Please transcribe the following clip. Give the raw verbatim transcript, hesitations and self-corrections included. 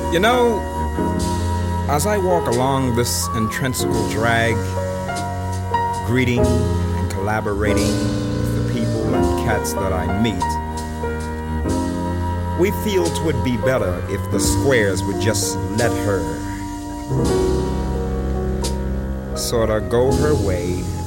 You know, as I walk along this intrinsical drag, greeting and collaborating with the people and cats that I meet, we feel 'twould be better if the squares would just let her sorta go her way